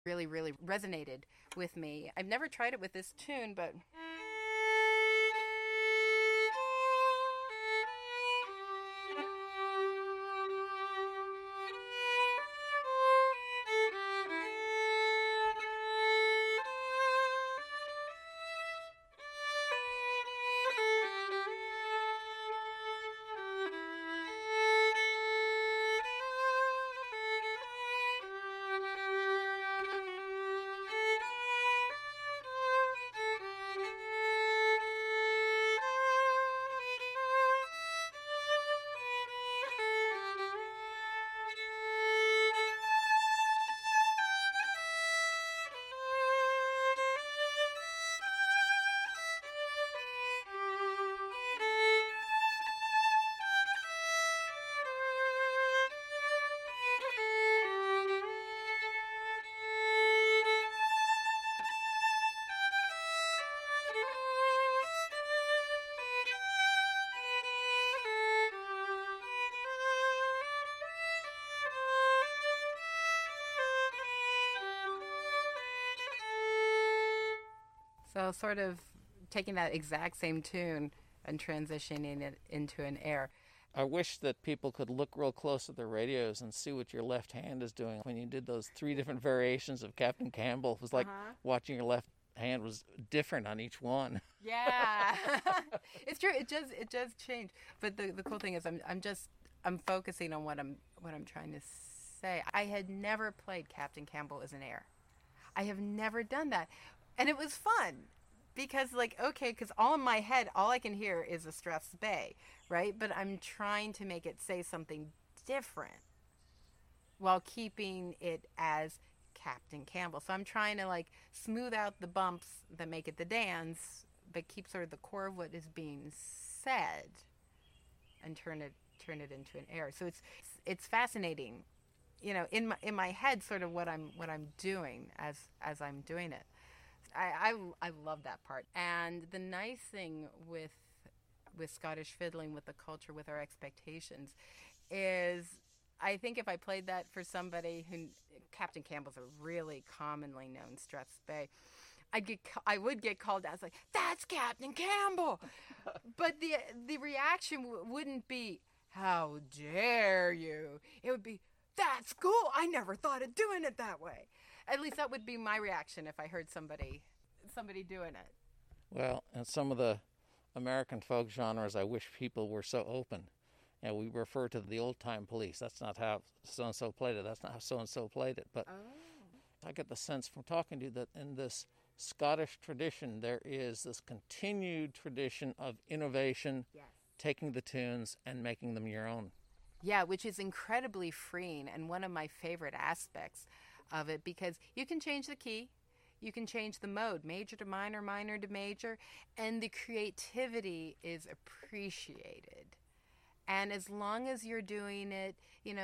really, really resonated with me. I've never tried it with this tune, but so sort of taking that exact same tune and transitioning it into an air. I wish that people could look real close at their radios and see what your left hand is doing. When you did those three different variations of Captain Campbell, it was like watching your left hand was different on each one. Yeah, it's true. It does change. But the cool thing is, I'm focusing on what I'm trying to say. I had never played Captain Campbell as an air. I have never done that, and it was fun because because all in my head, all I can hear is a Strathspey Bay, right? But I'm trying to make it say something different while keeping it as Captain Campbell. So I'm trying to smooth out the bumps that make it the dance, but keep sort of the core of what is being said and turn it into an air. So it's fascinating, in my head, sort of what I'm doing as I'm doing it. I love that part. And the nice thing with Scottish fiddling, with the culture, with our expectations, is I think if I played that for somebody who Captain Campbell's a really commonly known Strathspey, I would get called out. It's like, that's Captain Campbell, but the reaction wouldn't be, how dare you? It would be, that's cool. I never thought of doing it that way. At least that would be my reaction if I heard somebody doing it. Well, and some of the American folk genres, I wish people were so open. And we refer to the old-time police. That's not how so-and-so played it. That's not how so-and-so played it. But I get the sense from talking to you that in this Scottish tradition, there is this continued tradition of innovation, Yes. taking the tunes and making them your own. Yeah, which is incredibly freeing and one of my favorite aspects of it, because you can change the key, you can change the mode, major to minor, minor to major, and the creativity is appreciated. And as long as you're doing it,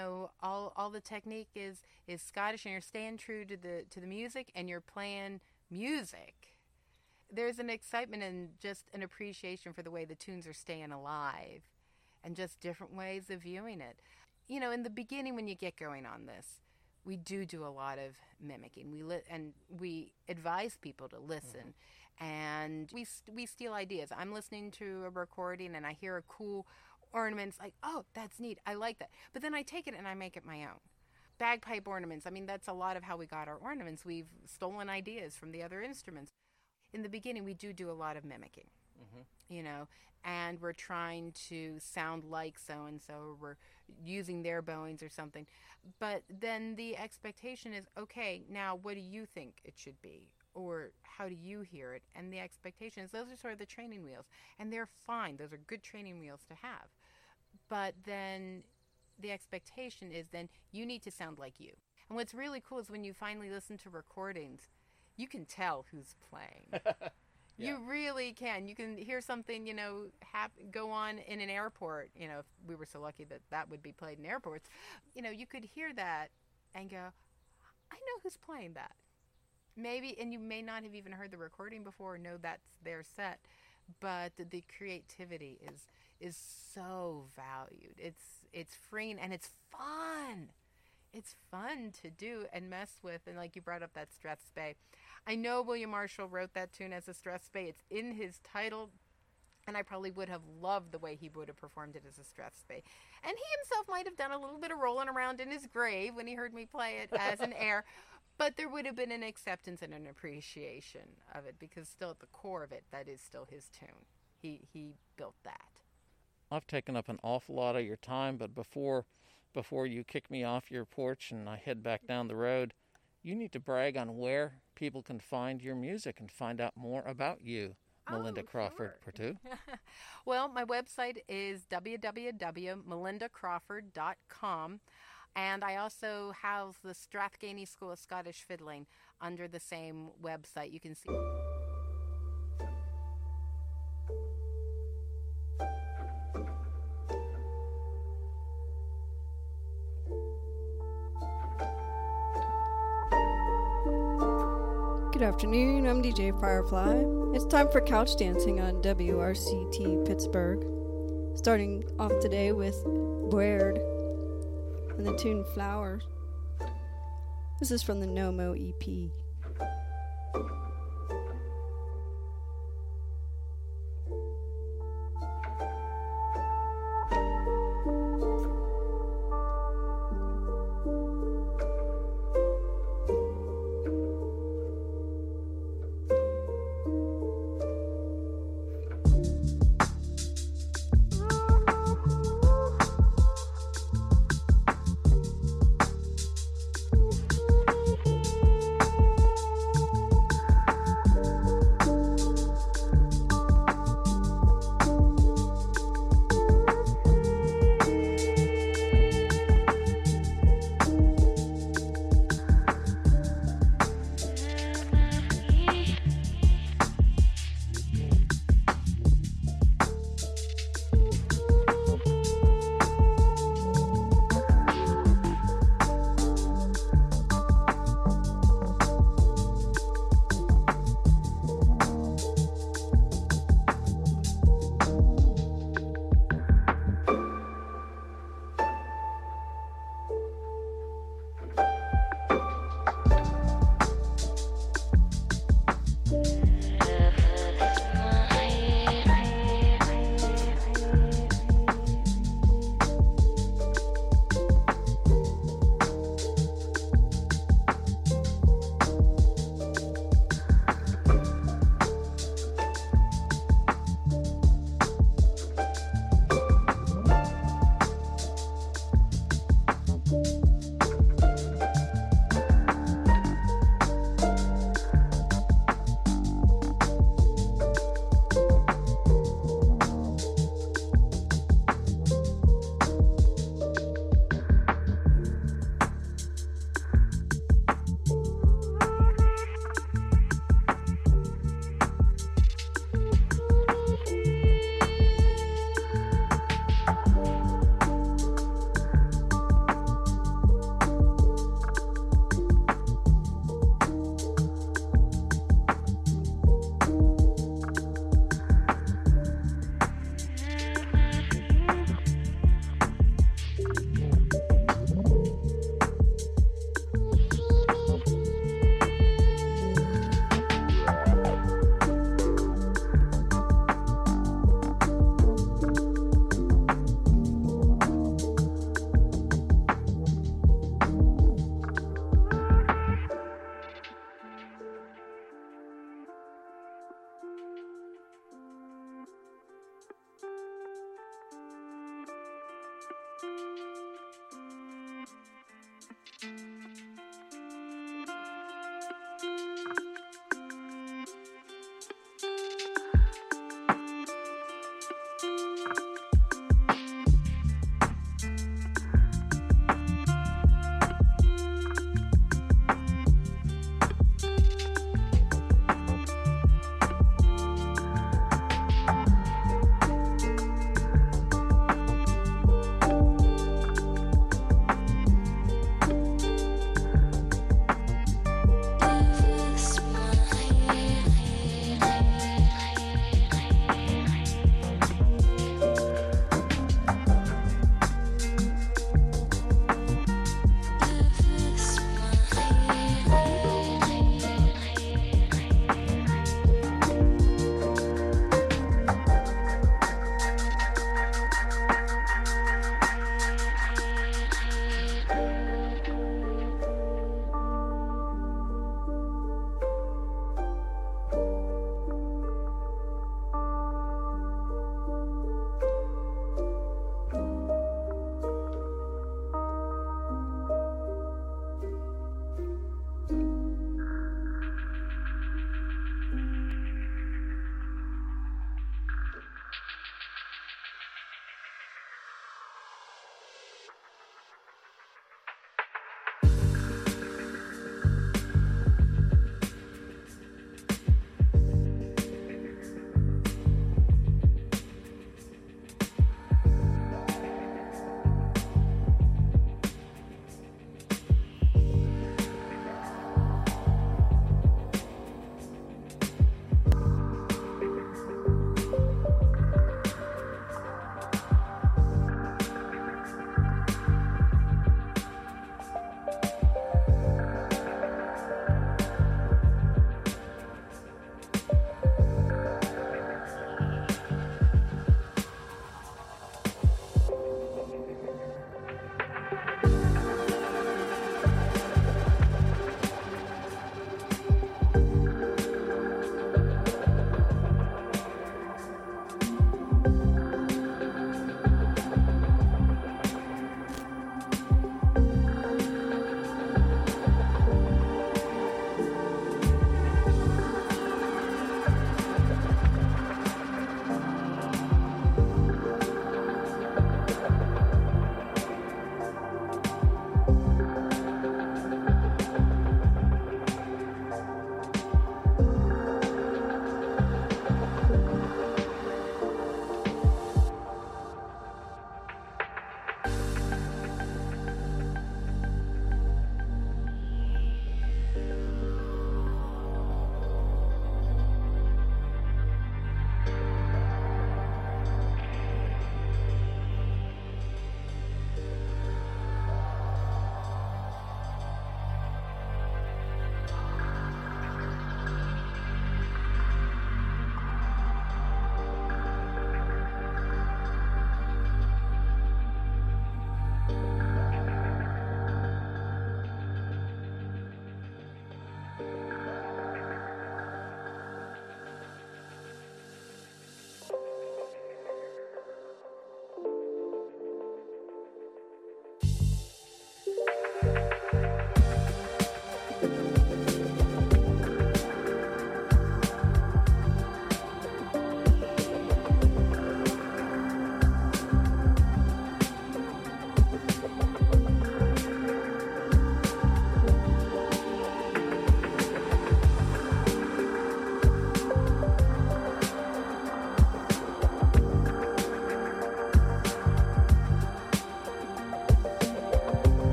all the technique is Scottish, and you're staying true to the music, and you're playing music. There's an excitement and just an appreciation for the way the tunes are staying alive, and just different ways of viewing it. In the beginning, when you get going on this, we do a lot of mimicking. And we advise people to listen, and we steal ideas. I'm listening to a recording and I hear a cool ornament. It's like, oh, that's neat. I like that. But then I take it and I make it my own. Bagpipe ornaments. I mean, that's a lot of how we got our ornaments. We've stolen ideas from the other instruments. In the beginning, we do a lot of mimicking. And we're trying to sound like so-and-so, or we're using their bowings or something. But then the expectation is, okay, now what do you think it should be? Or how do you hear it? And the expectation is, those are sort of the training wheels. And they're fine. Those are good training wheels to have. But then the expectation is then you need to sound like you. And what's really cool is when you finally listen to recordings, you can tell who's playing. Yeah. You really can. You can hear something, go on in an airport. If we were so lucky that would be played in airports, you could hear that and go, I know who's playing that. Maybe, and you may not have even heard the recording before or know that's their set, but the creativity is so valued. It's freeing and it's fun. it's fun to do and mess with. And like you brought up that Strathspey. I know William Marshall wrote that tune as a Strathspey. It's in his title. And I probably would have loved the way he would have performed it as a Strathspey. And he himself might have done a little bit of rolling around in his grave when he heard me play it as an air. But there would have been an acceptance and an appreciation of it, because still at the core of it, that is still his tune. He built that. I've taken up an awful lot of your time, but before you kick me off your porch and I head back down the road, you need to brag on where people can find your music and find out more about you, Melinda Crawford Pertut. Well, my website is www.melindacrawford.com, and I also have the Strathgainey School of Scottish Fiddling under the same website. You can see. Good afternoon, I'm DJ Firefly. It's time for couch dancing on WRCT Pittsburgh. Starting off today with Baird and the tune Flowers. This is from the No Mo EP.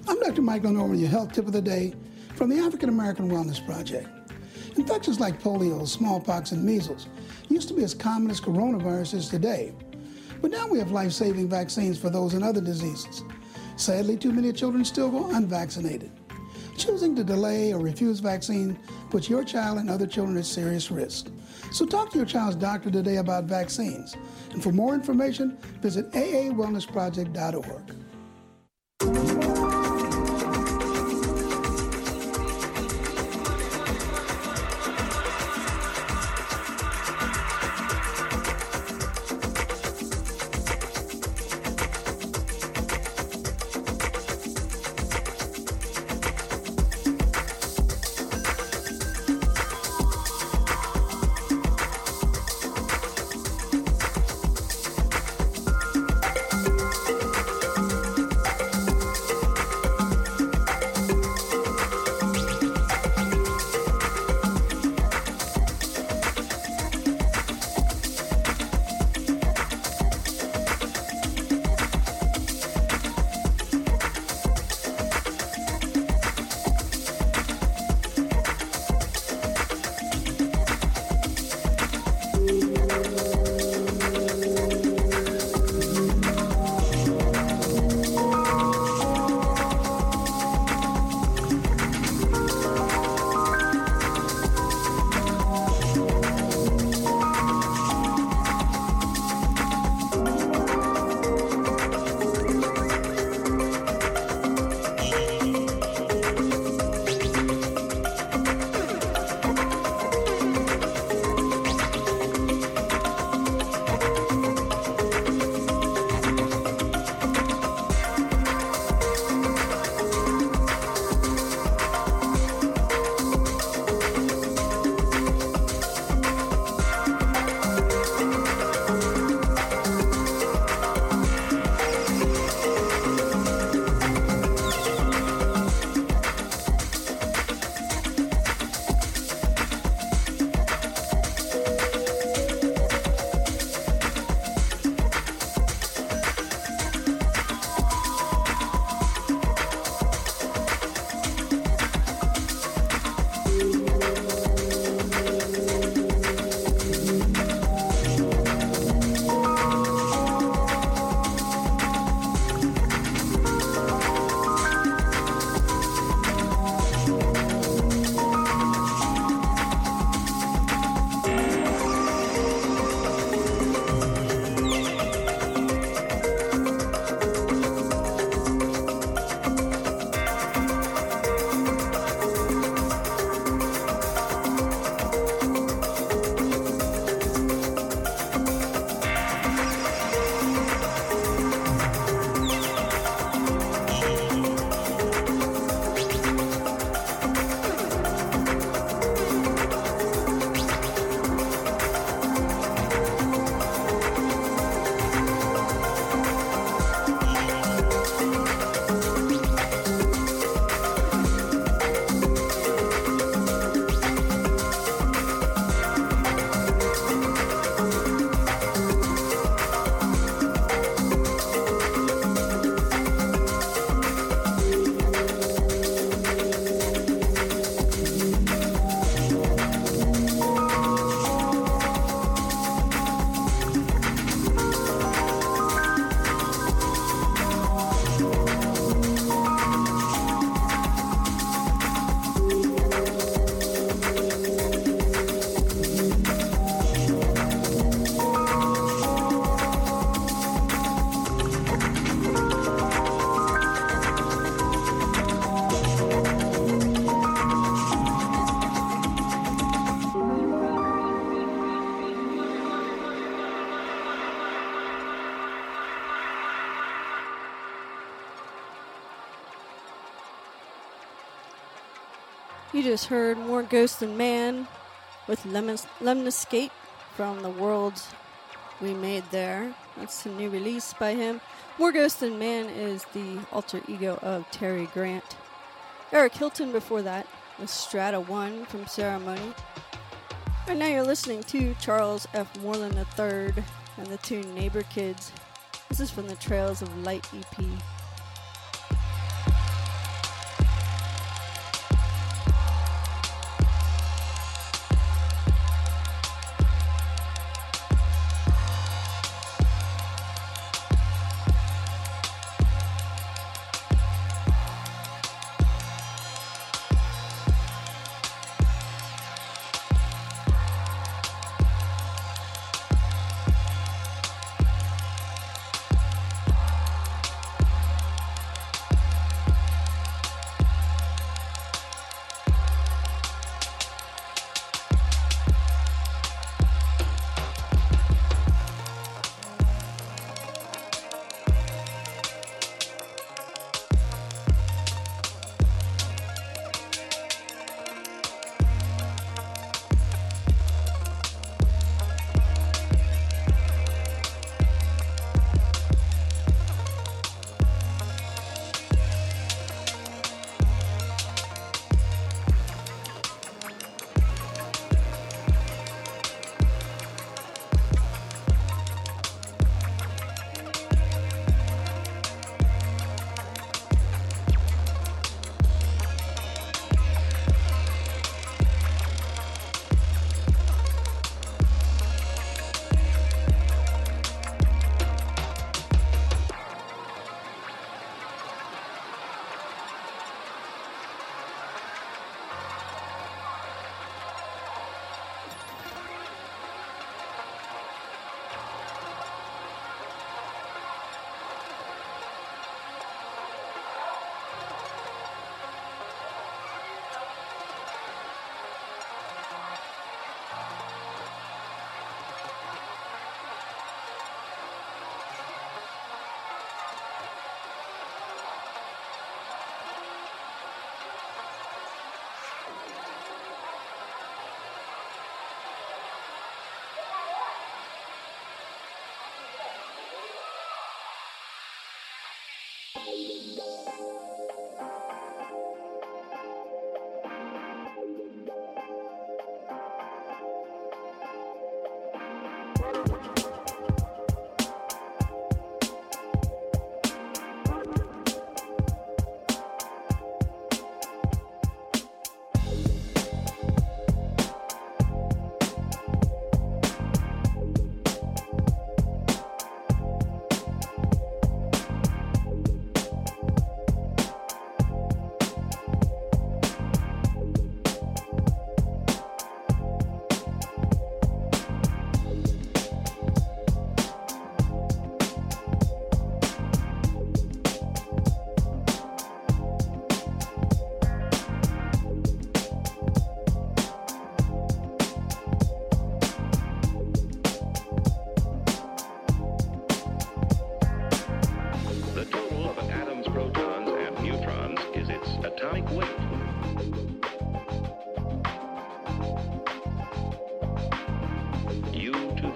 I'm Dr. Michael Norman, your health tip of the day from the African American Wellness Project. Infections like polio, smallpox, and measles used to be as common as coronavirus is today. But now we have life-saving vaccines for those and other diseases. Sadly, too many children still go unvaccinated. Choosing to delay or refuse vaccine puts your child and other children at serious risk. So talk to your child's doctor today about vaccines. And for more information, visit aawellnessproject.org. You just heard More Ghost Than Man with Lemniscate from the Worlds We Made There. That's a new release by him. More Ghost Than Man is the alter ego of Terry Grant. Eric Hilton before that with Strata 1 from Ceremony. And now you're listening to Charles F. Moreland III and the tune Neighbor Kids. This is from the Trails of Light EP.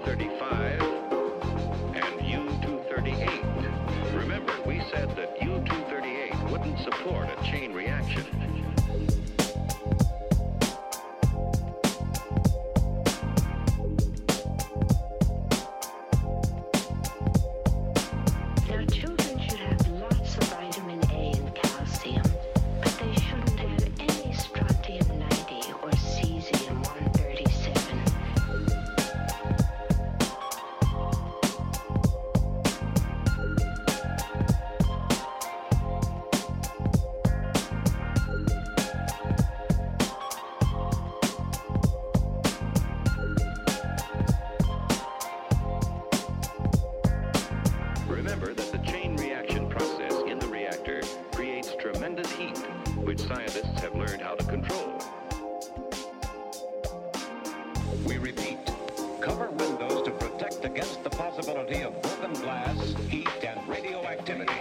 U-235 and U-238. Remember, we said that U-238 wouldn't support a chain reaction. Now, children should have lots of vitamin A and calcium, but they shouldn't have any strontium-90 or cesium-137. Remember that the chain reaction process in the reactor creates tremendous heat, which scientists have learned how to control. We repeat, cover windows to protect against the possibility of broken glass, heat, and radioactivity.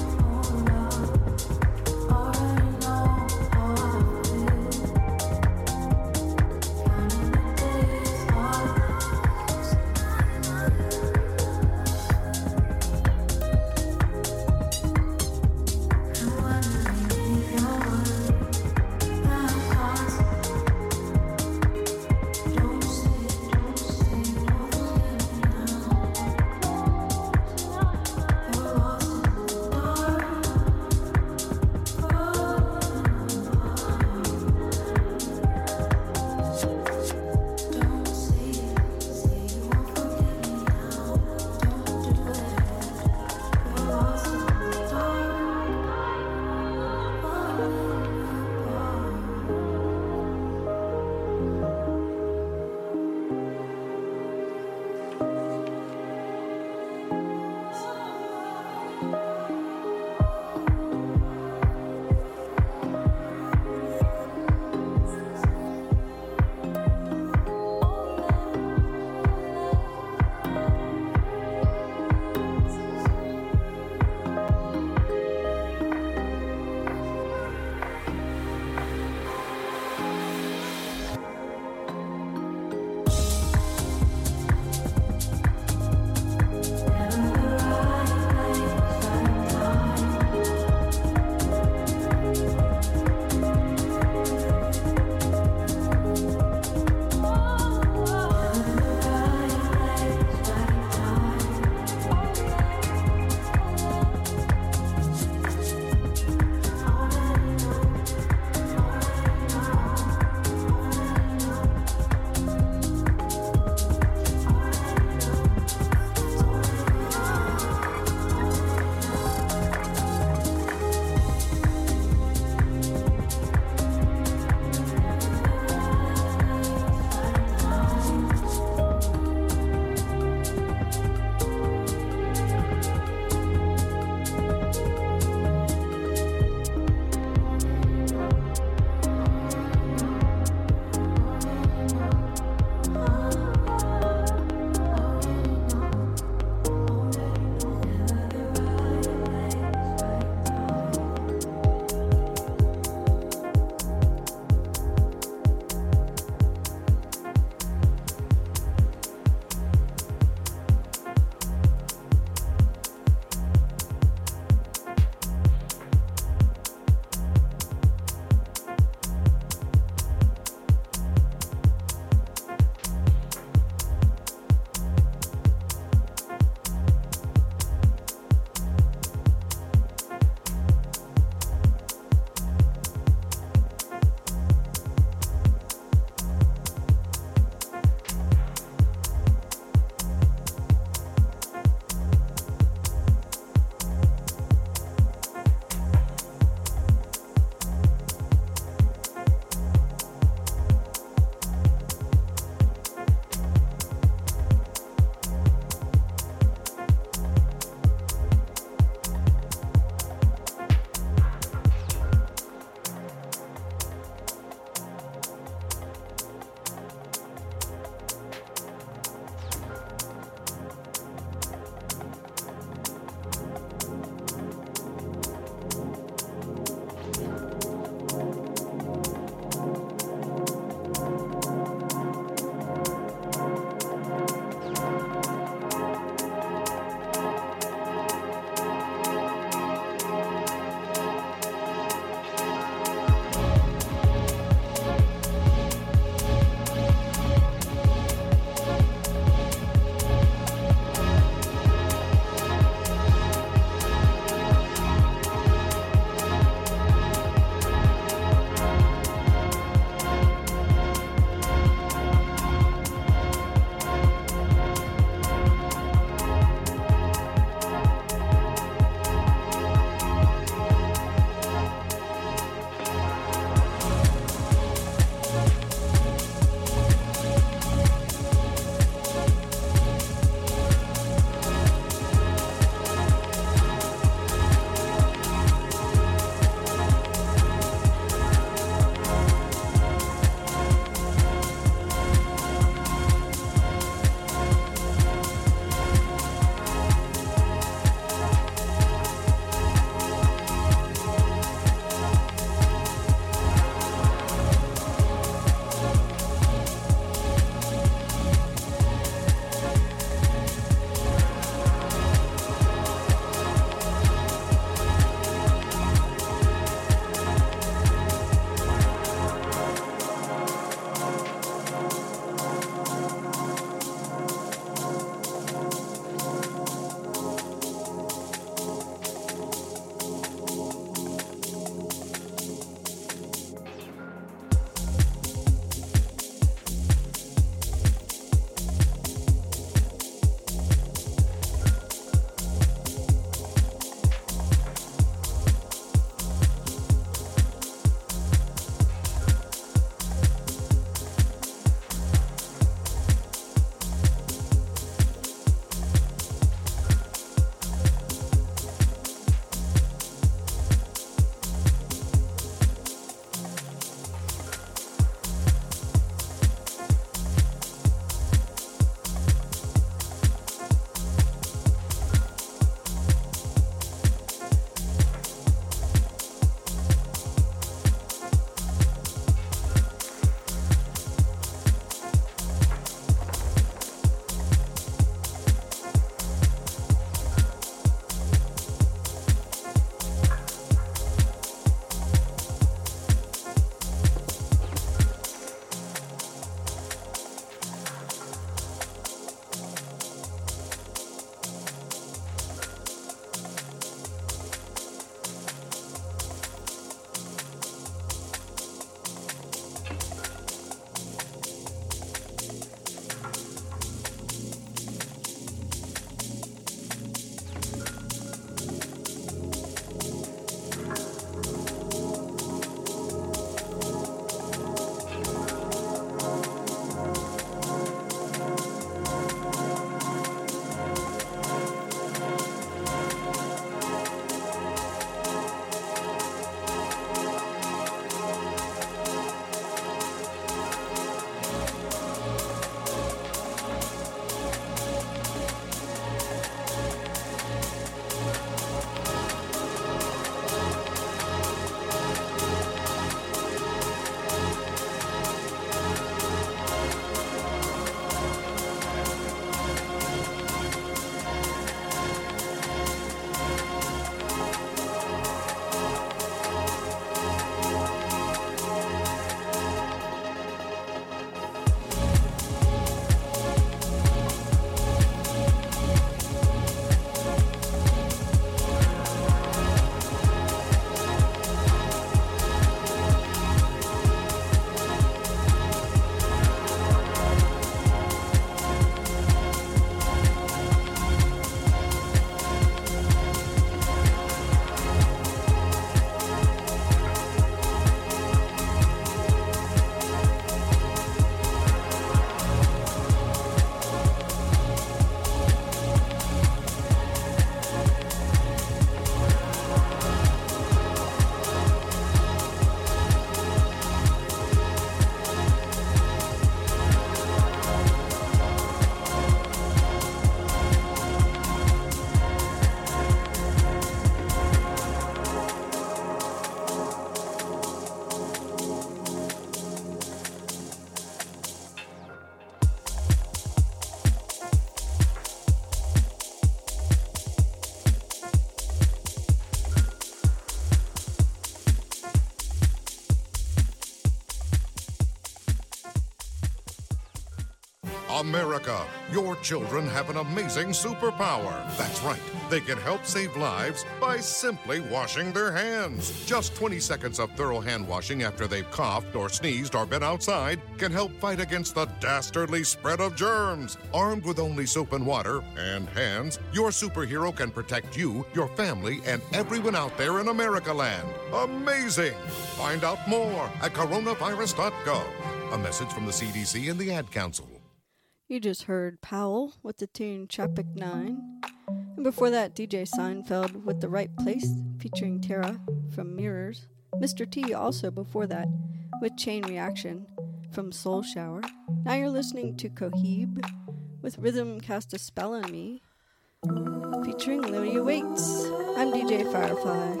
America, your children have an amazing superpower. That's right. They can help save lives by simply washing their hands. Just 20 seconds of thorough hand washing after they've coughed or sneezed or been outside can help fight against the dastardly spread of germs. Armed with only soap and water and hands, your superhero can protect you, your family, and everyone out there in America land. Amazing! Find out more at coronavirus.gov. A message from the CDC and the Ad Council. You just heard Powell with the tune Tropic 9. And before that, DJ Seinfeld with The Right Place featuring Tara from Mirrors. Mr. T also before that with Chain Reaction from Soul Shower. Now you're listening to Cohebe with Rhythm Cast a Spell on Me featuring Lydia Waits. I'm DJ Firefly.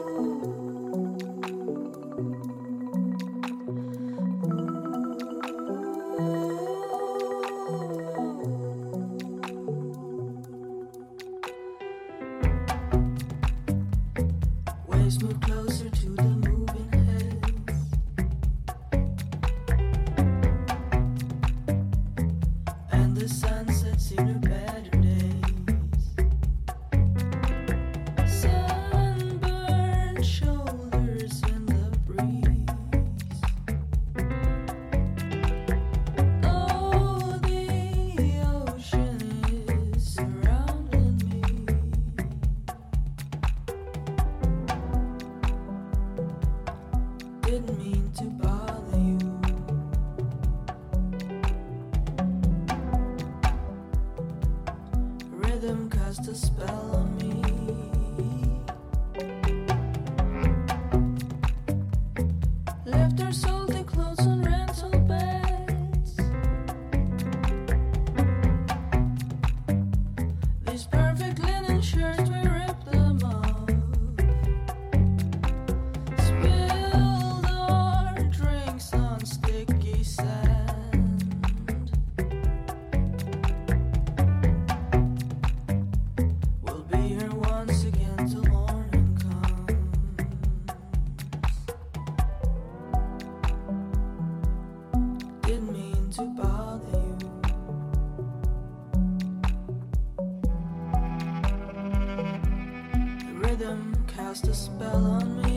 Move closer to the moving heads, and the sunsets in her better days. Sunburned shoulders in the breeze. Oh, the ocean is surrounding me. Didn't mean to bother you. Rhythm cast a spell on me. Left our salty clothes on rental beds. These perfect linen shirts, we ripped them off. Spilled our drinks on sticky sand. We'll be here once again till morning comes. Didn't mean to bother you. The rhythm cast a spell on me.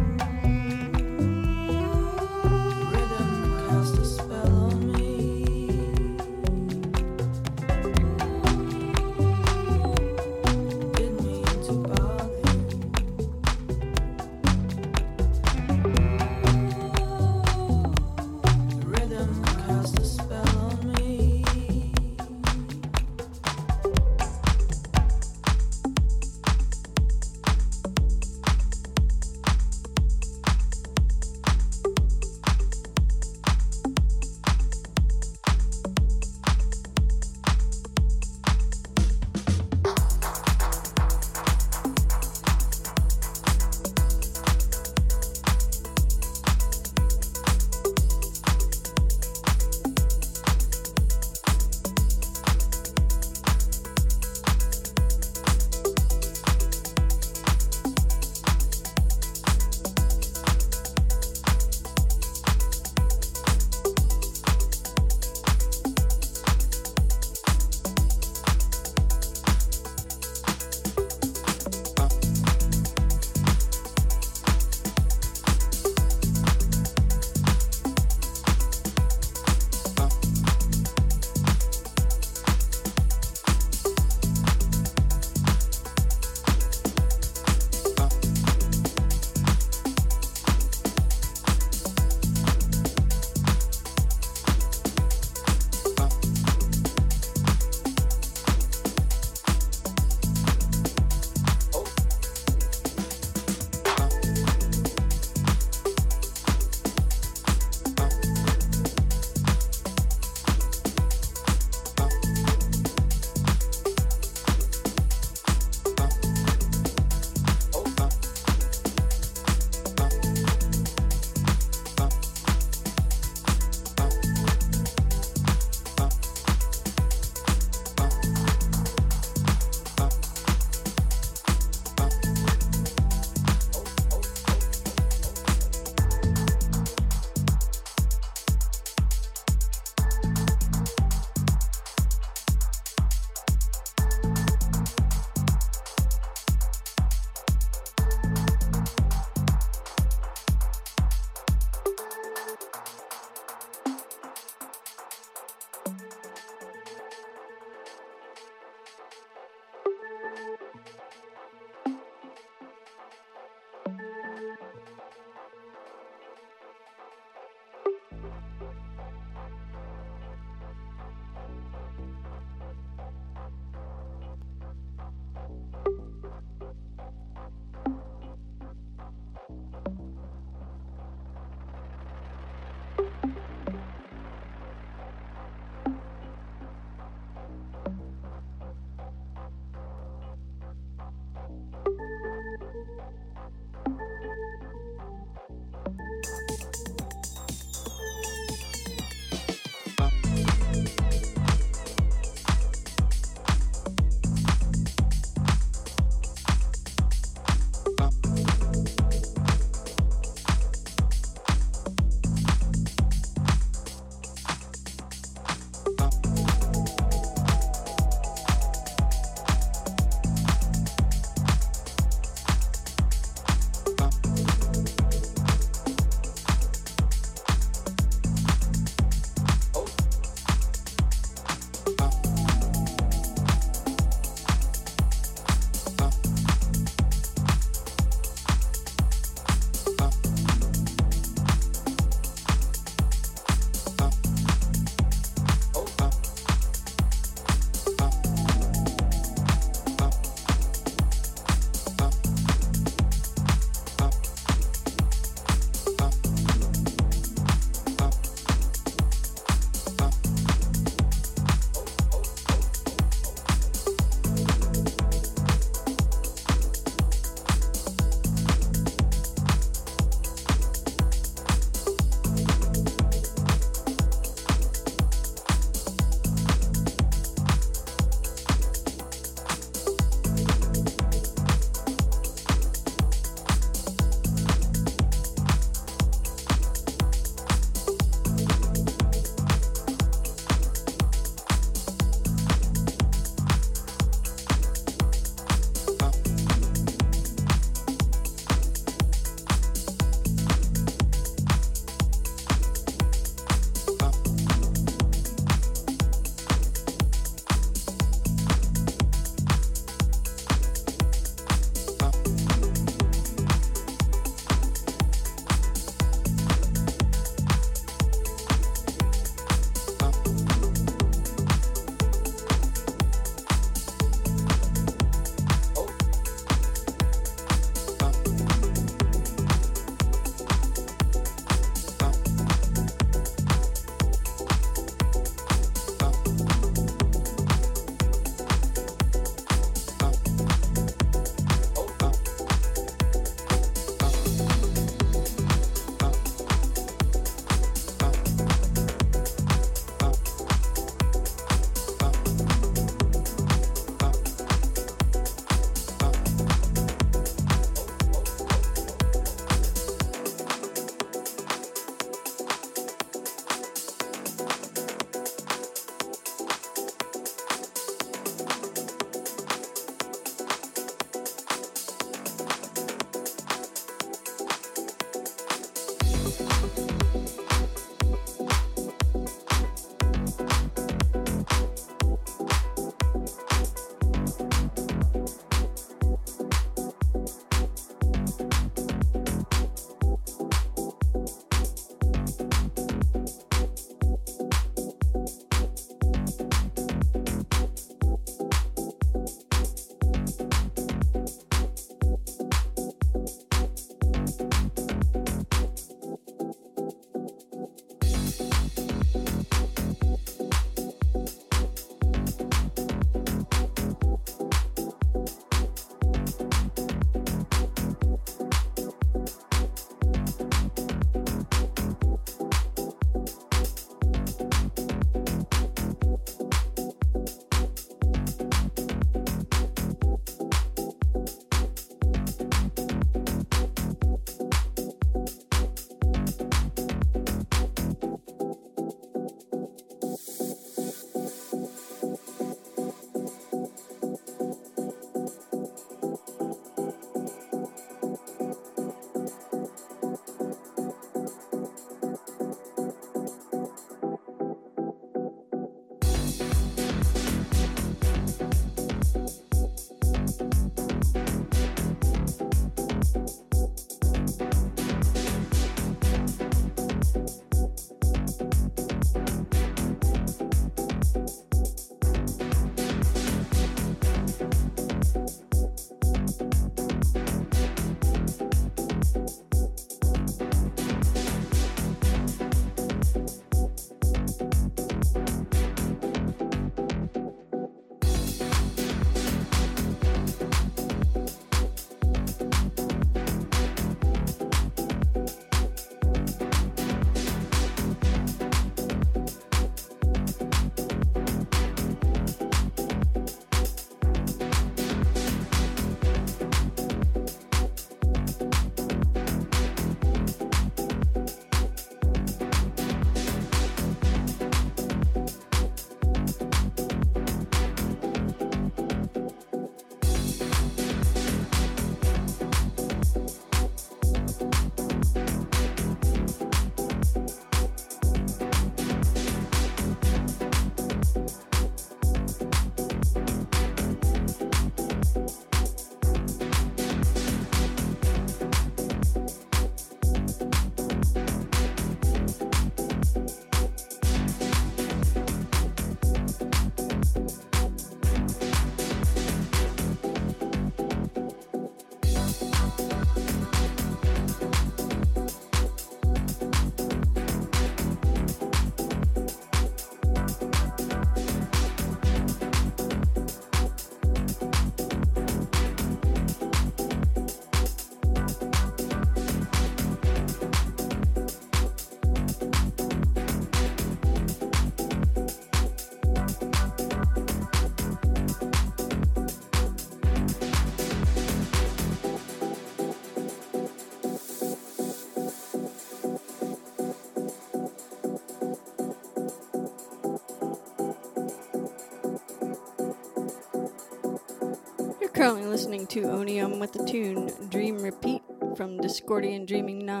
Currently listening to Onium with the tune Dream Repeat from Discordian Dreaming 9.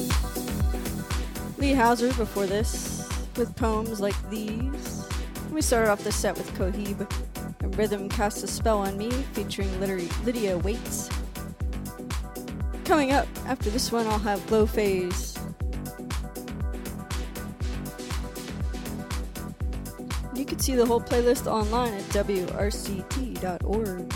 Lee Hauser before this with poems like these. We started off the set with Cohib, A Rhythm Cast a Spell on Me featuring Lydia Waits. Coming up after this one, I'll have Glow Phase. You can see the whole playlist online at wrct.org.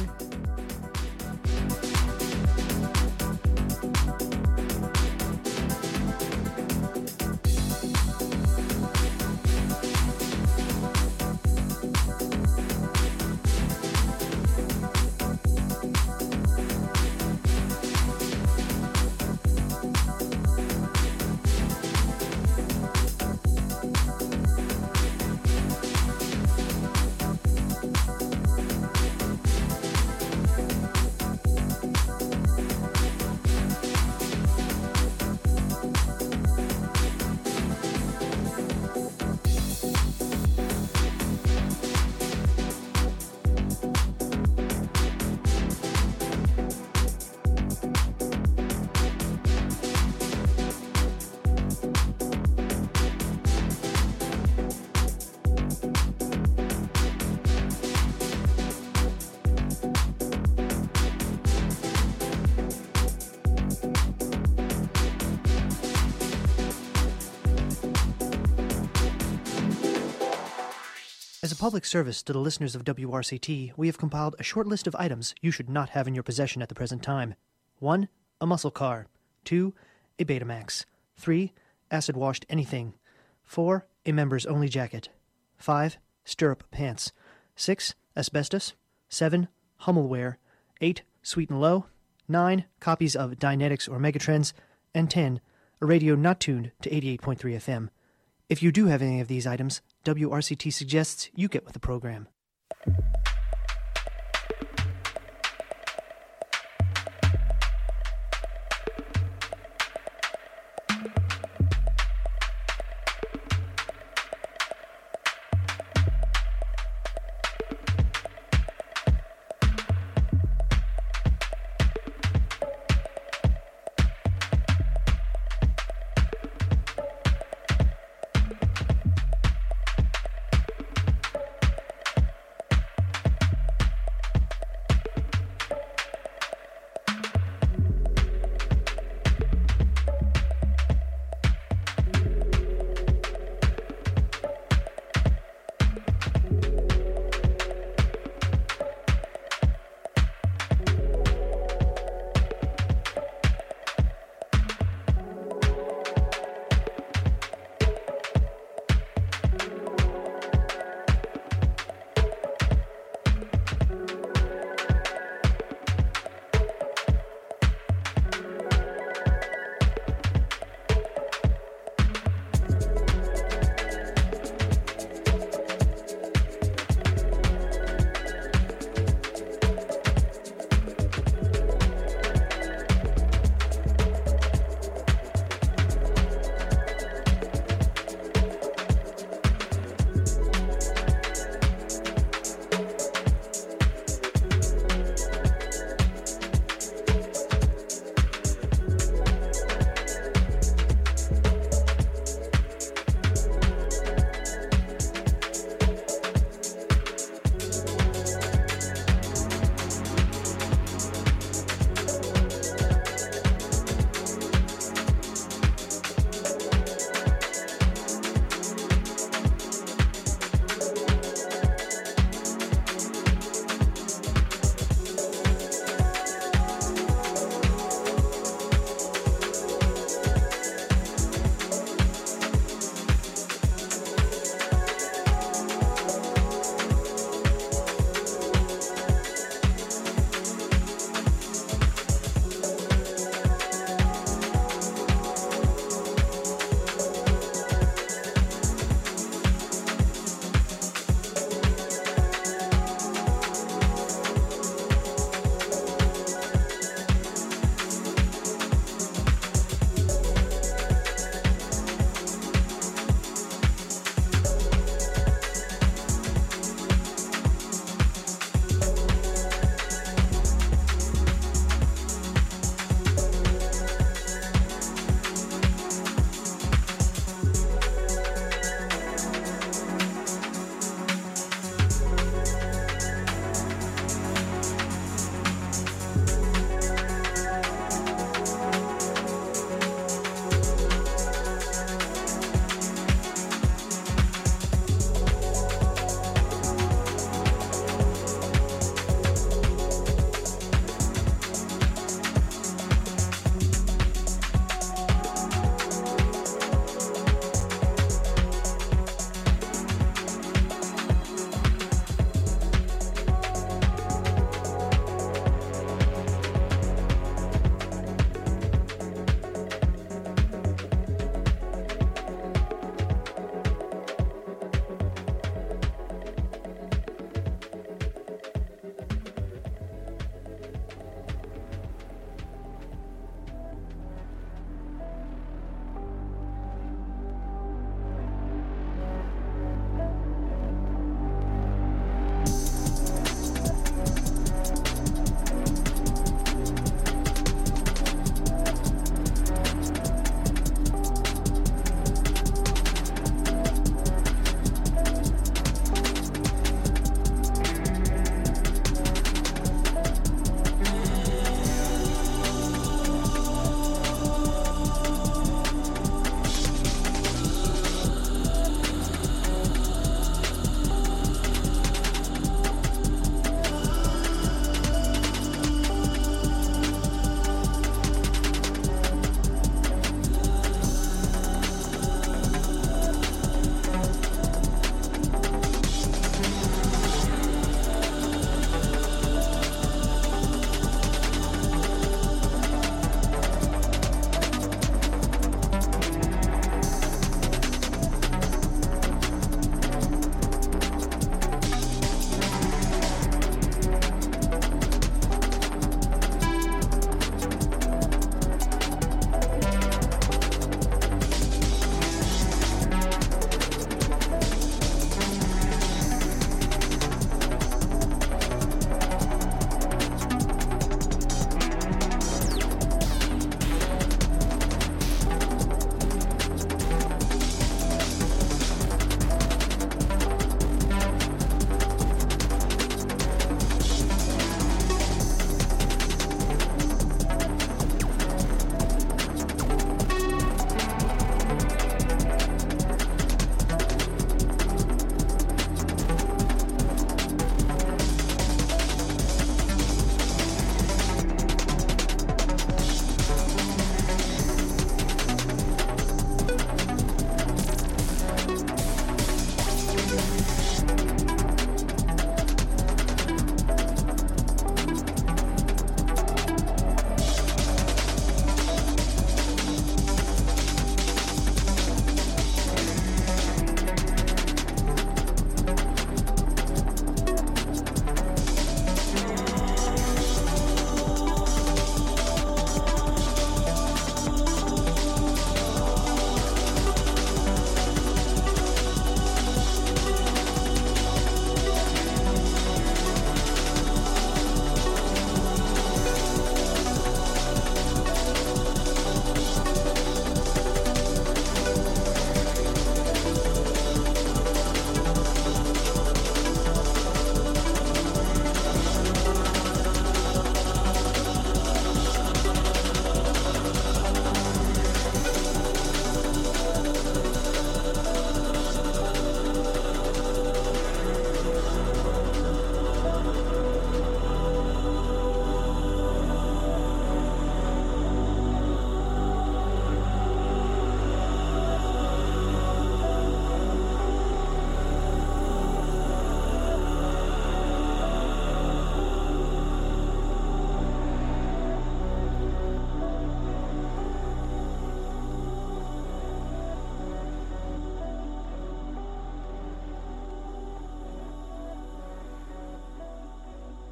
As a public service to the listeners of WRCT, we have compiled a short list of items you should not have in your possession at the present time. 1. A muscle car. 2. A Betamax. 3. Acid-washed anything. 4. A members-only jacket. 5. Stirrup pants. 6. Asbestos. 7. Hummelware. 8. Sweet and Low. 9. Copies of Dynetics or Megatrends. And 10. A radio not tuned to 88.3 FM. If you do have any of these items, WRCT suggests you get with the program.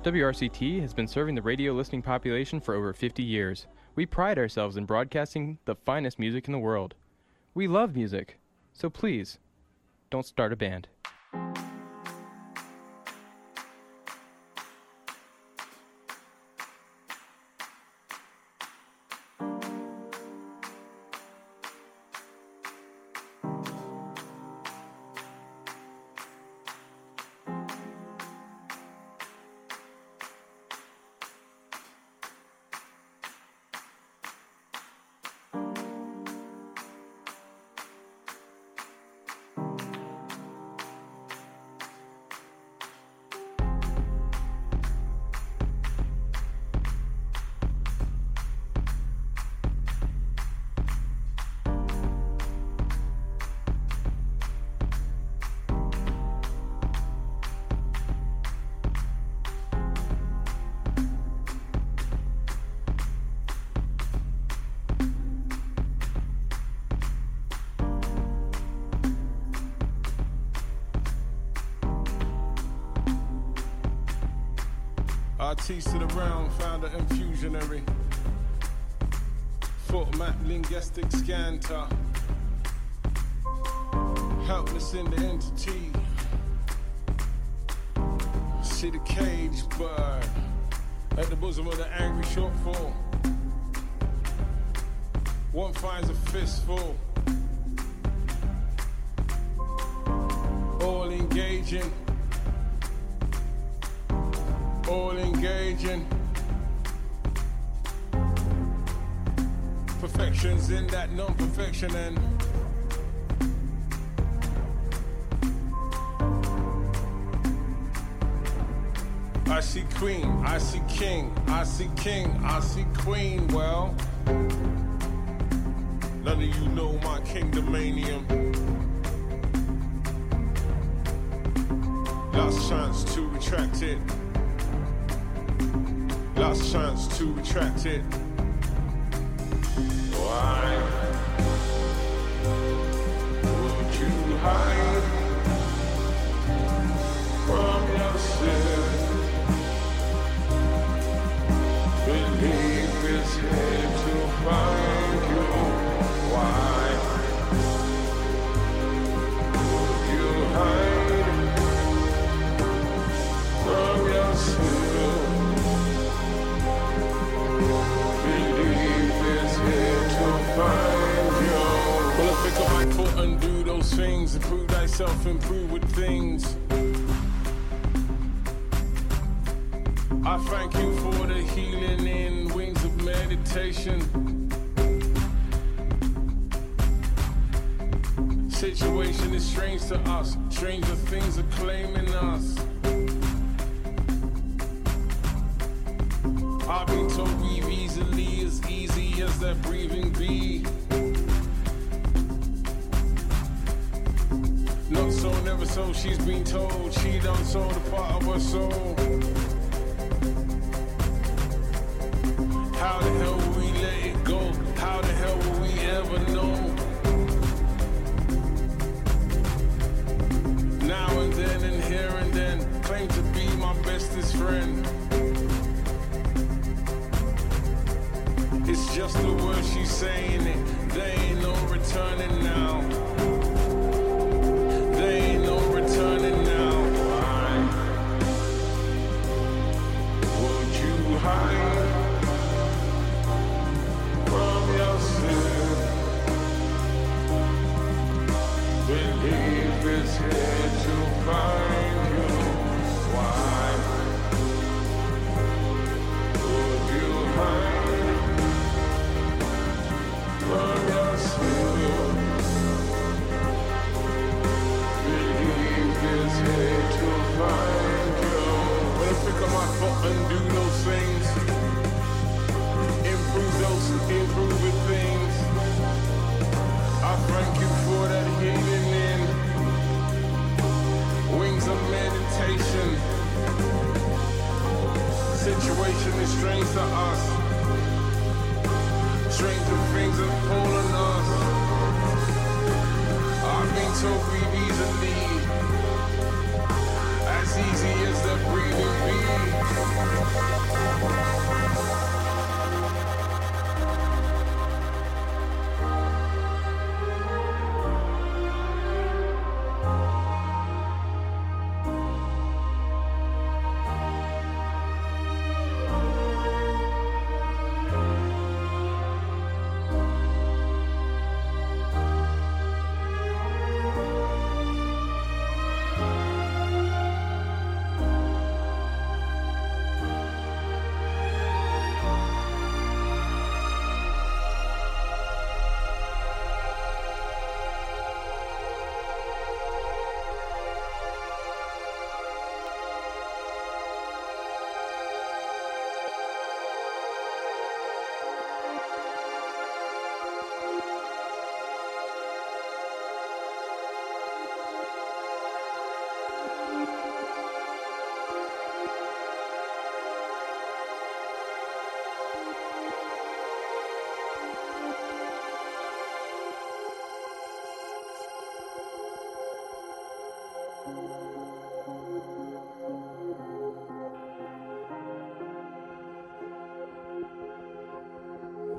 WRCT has been serving the radio listening population for over 50 years. We pride ourselves in broadcasting the finest music in the world. We love music, so please, don't start a band. Artiste of the realm, founder and fusionary. Foot map, linguistic scanter. Helpless in the entity. See the cage bird at the bosom of the angry shortfall. One finds a fistful. All engaging. All engaging. Perfection's in that non-perfection and I see queen, I see king, I see king, I see queen. Well, none of you know my kingdomanium. Last chance to retract it. Last chance to retract it. Why would you hide from yourself? Believe it's here to find you. Why would you hide from yourself? Well, I pick up my foot and do those things. Improve thyself, improve with things. I thank you for the healing in wings of meditation. Situation is strange to us. Stranger things are claiming us. I've been told breathe easily, as easy as that breathing be. Not so, never so, she's been told. She done sold a part of her soul. How the hell will we let it go? How the hell will we ever know? Now and then and here and then, claim to be my bestest friend. It's just the word she's saying it. There ain't no returning now. There ain't no returning now. Why would you hide from yourself? Believe it's here to find you. Why would you hide from yourself? Believe it's here to find you. When I pick up my foot and do those things, improve with things. I thank you for that healing in wings of meditation. Situation is strange to us. Stranger things are pulling us. I've been told breathe easily, as easy as the breathing be.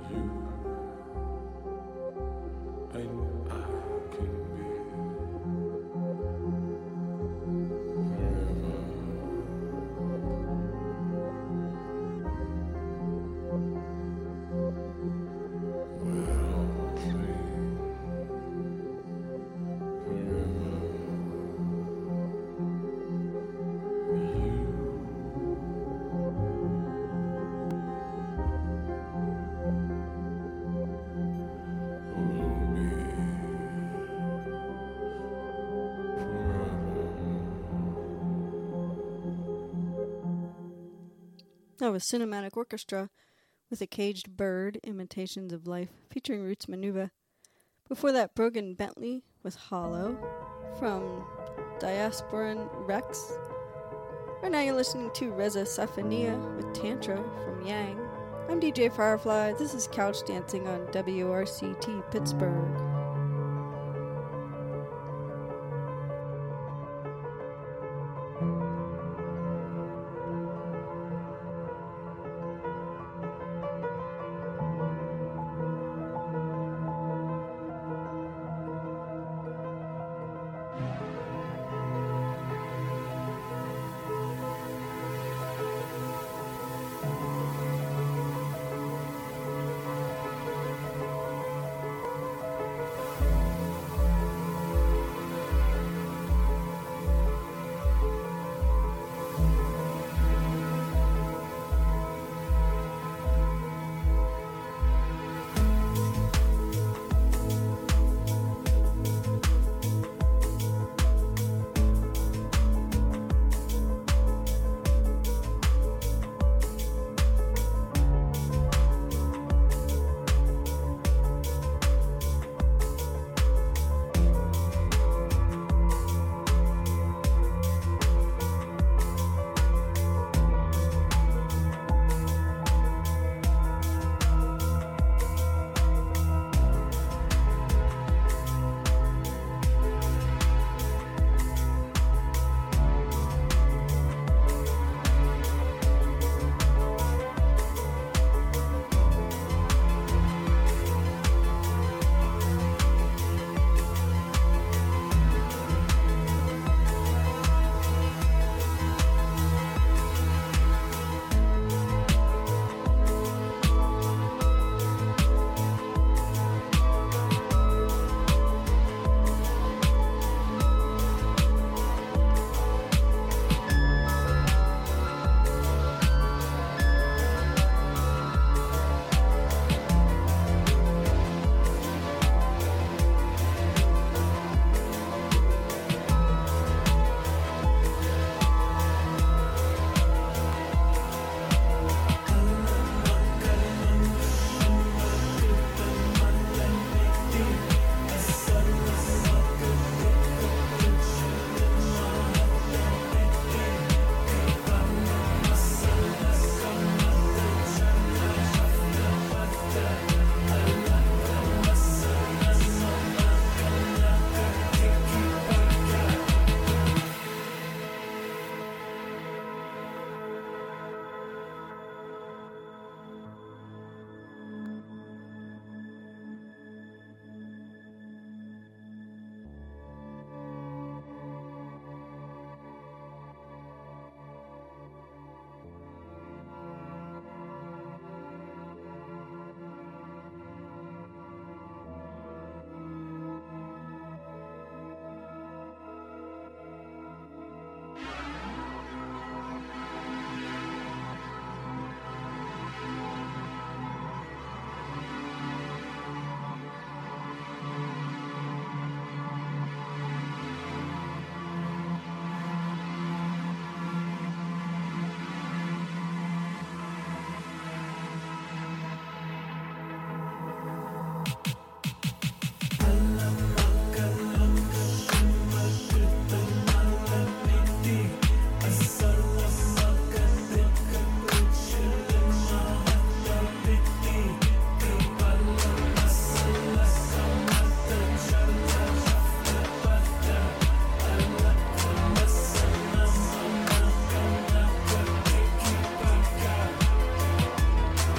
That was Cinematic Orchestra with a Caged Bird, Imitations of Life, featuring Roots Manuva. Before that, Brogan Bentley with Hollow from Diasporan Rex. Right now you're listening to Reza Safania with Tantra from Yang. I'm DJ Firefly. This is Couch Dancing on WRCT Pittsburgh.